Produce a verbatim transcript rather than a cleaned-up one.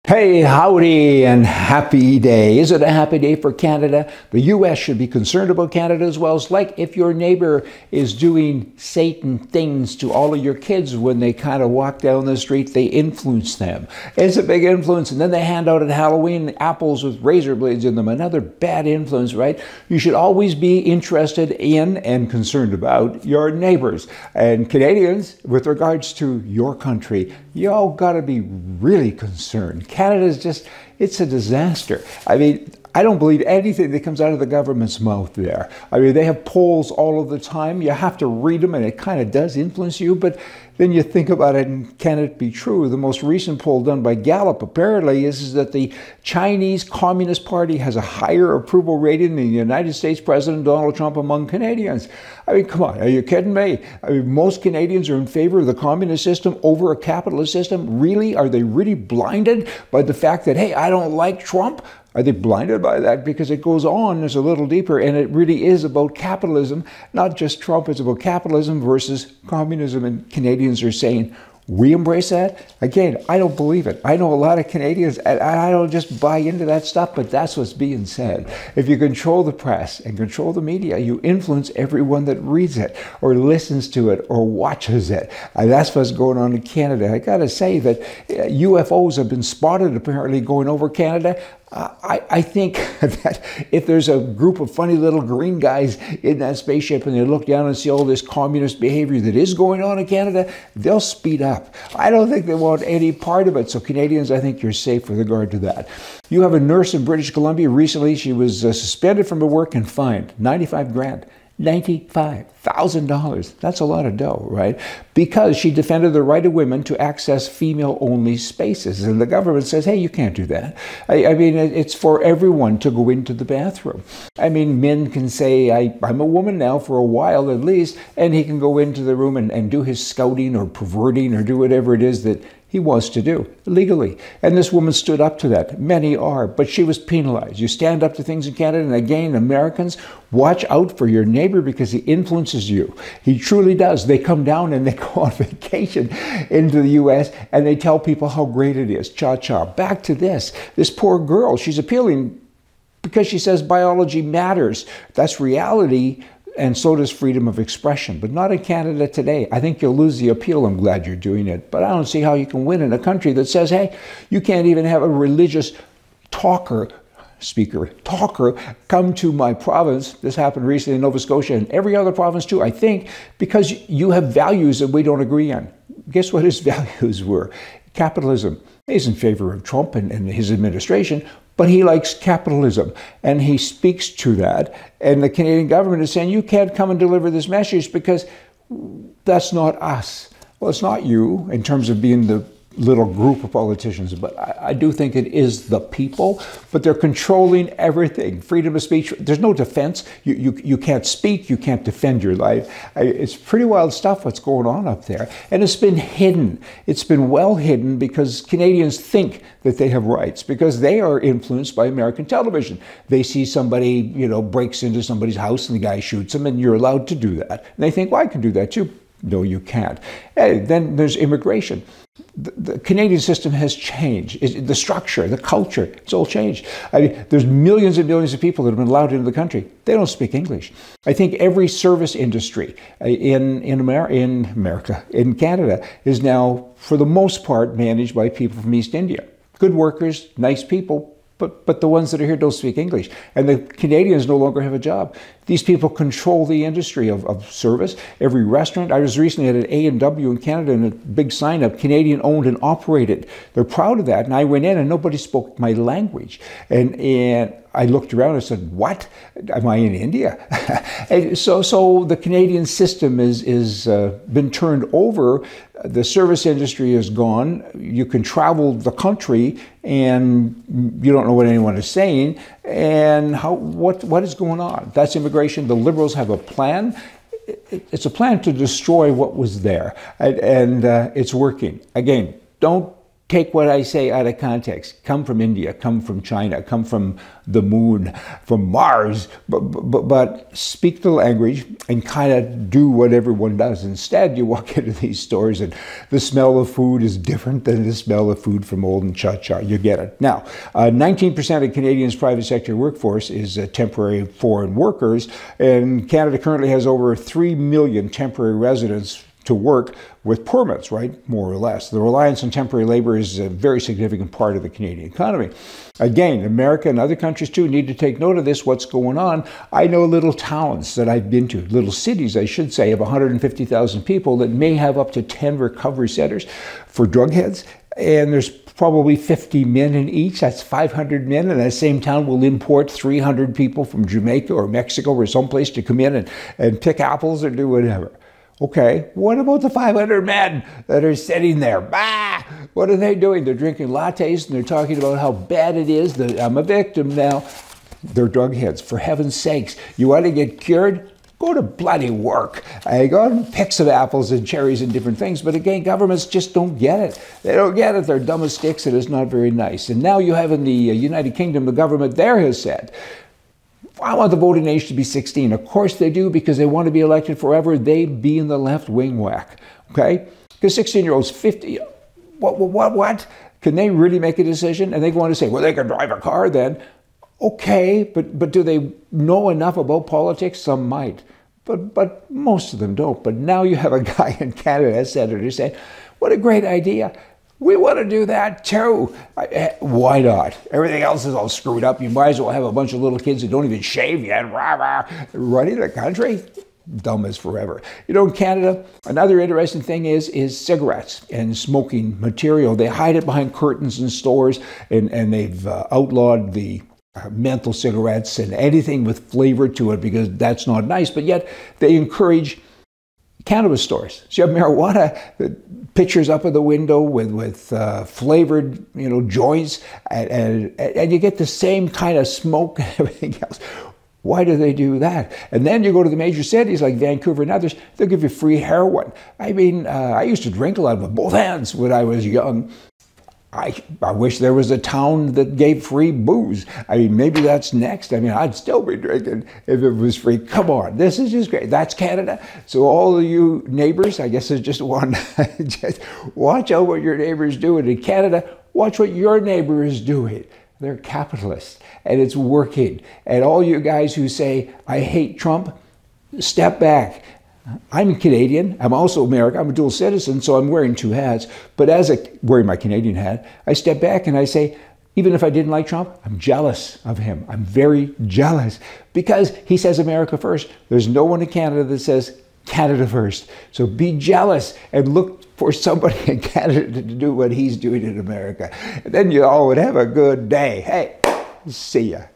Hey, howdy and happy day. Is it a happy day for Canada? The U S should be concerned about Canada as well. It's like if your neighbor is doing Satan things to all of your kids when they kind of walk down the street, they influence them. It's a big influence. And then they hand out at Halloween apples with razor blades in them. Another bad influence, right? You should always be interested in and concerned about your neighbors. And Canadians, with regards to your country, y'all got to be really concerned. Canada is just, it's a disaster. I mean, I don't believe anything that comes out of the government's mouth there. I mean, they have polls all of the time. You have to read them, and it kind of does influence you, but then you think about it, and can it be true? The most recent poll done by Gallup apparently is, is that the Chinese Communist Party has a higher approval rating than the United States President Donald Trump among Canadians. I mean, come on, are you kidding me? I mean, most Canadians are in favor of the communist system over a capitalist system. Really? Are they really blinded by the fact that, hey, I don't like Trump? Are they blinded by that? Because it goes on, it's a little deeper, and it really is about capitalism, not just Trump. It's about capitalism versus communism, and Canadians are saying, we embrace that? Again, I don't believe it. I know a lot of Canadians, and I don't just buy into that stuff, but that's what's being said. If you control the press and control the media, you influence everyone that reads it or listens to it or watches it. And that's what's going on in Canada. I got to say that U F Os have been spotted apparently going over Canada. Uh, I, I think that if there's a group of funny little green guys in that spaceship and they look down and see all this communist behavior that is going on in Canada, they'll speed up. I don't think they want any part of it. So Canadians, I think you're safe with regard to that. You have a nurse in British Columbia. Recently, she was uh, suspended from her work and fined ninety-five grand. ninety-five thousand dollars. That's a lot of dough, right? Because she defended the right of women to access female-only spaces. And the government says, hey, you can't do that. I, I mean, it's for everyone to go into the bathroom. I mean, men can say, I, I'm a woman now for a while at least, and he can go into the room and, and do his scouting or perverting or do whatever it is that he wants to do legally. And this woman stood up to that. Many are, but she was penalized. You stand up to things in Canada, and again, Americans, watch out for your neighbor because he influences you. He truly does. They come down and they go on vacation into the U S and they tell people how great it is. Cha-cha. Back to this. This poor girl, she's appealing because she says biology matters. That's reality. And so does freedom of expression, but not in Canada today. I think you'll lose the appeal. I'm glad you're doing it. But I don't see how you can win in a country that says, hey, you can't even have a religious talker, speaker, talker come to my province. This happened recently in Nova Scotia and every other province too, I think, because you have values that we don't agree on. Guess what his values were? Capitalism. He's in favor of Trump and, and his administration, but he likes capitalism, and he speaks to that. And the Canadian government is saying, you can't come and deliver this message because that's not us. Well, it's not you in terms of being the little group of politicians, but I, I do think it is the people, but they're controlling everything. Freedom of speech, there's no defense. You, you, you can't speak, you can't defend your life. I, it's pretty wild stuff what's going on up there. And it's been hidden. It's been well hidden because Canadians think that they have rights because they are influenced by American television. They see somebody, you know, breaks into somebody's house and the guy shoots them and you're allowed to do that. And they think, well, I can do that too. No, you can't. Hey, then there's immigration. The, the Canadian system has changed. It, the structure, the culture, it's all changed. I mean, there's millions and millions of people that have been allowed into the country. They don't speak English. I think every service industry in, in, Amer in America, in Canada, is now, for the most part, managed by people from East India. Good workers, nice people, But, but the ones that are here don't speak English. And the Canadians no longer have a job. These people control the industry of, of service. Every restaurant. I was recently at an A and W in Canada and a big sign up, Canadian owned and operated. They're proud of that. And I went in and nobody spoke my language. And, and I looked around and said, what? Am I in India? And so, so the Canadian system is, is uh, been turned over. The service industry is gone. You can travel the country and you don't know what anyone is saying. And how, what, what is going on? That's immigration. The Liberals have a plan. It's a plan to destroy what was there. And, and uh, it's working. Again, don't take what I say out of context. Come from India, come from China, come from the moon, from Mars, but, but, but speak the language and kind of do what everyone does. Instead, you walk into these stores and the smell of food is different than the smell of food from Old and Cha-Cha. You get it. Now, uh, nineteen percent of Canadians' private sector workforce is uh, temporary foreign workers, and Canada currently has over three million temporary residents to work with permits, right? More or less. The reliance on temporary labor is a very significant part of the Canadian economy. Again, America and other countries too need to take note of this, what's going on. I know little towns that I've been to, little cities, I should say, of one hundred fifty thousand people that may have up to ten recovery centers for drug heads. And there's probably fifty men in each. That's five hundred men. And that same town will import three hundred people from Jamaica or Mexico or someplace to come in and, and pick apples or do whatever. Okay, what about the five hundred men that are sitting there? Bah! What are they doing? They're drinking lattes and they're talking about how bad it is that I'm a victim now. They're drug heads. For heaven's sakes, you want to get cured? Go to bloody work. I go and pick some apples and cherries and different things. But again, governments just don't get it. They don't get it. They're dumb as sticks and it's not very nice. And now you have in the United Kingdom, the government there has said, I want the voting age to be sixteen. Of course they do, because they want to be elected forever. They be in the left wing whack, okay? Because sixteen-year-olds, fifty, what, what, what? Can they really make a decision? And they go on to say, well, they can drive a car then. Okay, but, but do they know enough about politics? Some might, but, but most of them don't. But now you have a guy in Canada, a senator, saying, what a great idea. We want to do that too. Why not? Everything else is all screwed up. You might as well have a bunch of little kids who don't even shave yet, rah, rah, running the country. Dumb as forever. You know, in Canada, another interesting thing is is cigarettes and smoking material. They hide it behind curtains in stores, and, and they've uh, outlawed the uh, menthol cigarettes and anything with flavor to it, because that's not nice. But yet they encourage cannabis stores. So you have marijuana pictures up in the window with, with uh, flavored, you know, joints, and, and, and you get the same kind of smoke and everything else. Why do they do that? And then you go to the major cities like Vancouver and others, they'll give you free heroin. I mean, uh, I used to drink a lot with both hands when I was young. I, I wish there was a town that gave free booze. I mean, maybe that's next. I mean, I'd still be drinking if it was free. Come on, this is just great. That's Canada. So all of you neighbors, I guess there's just one, just watch out what your neighbor's doing. In Canada, watch what your neighbor is doing. They're capitalists, and it's working. And all you guys who say, I hate Trump, step back. I'm Canadian. I'm also American. I'm a dual citizen, so I'm wearing two hats. But as a wearing my Canadian hat, I step back and I say, even if I didn't like Trump, I'm jealous of him. I'm very jealous because he says America first. There's no one in Canada that says Canada first. So be jealous and look for somebody in Canada to do what he's doing in America. And then you all would have a good day. Hey, see ya.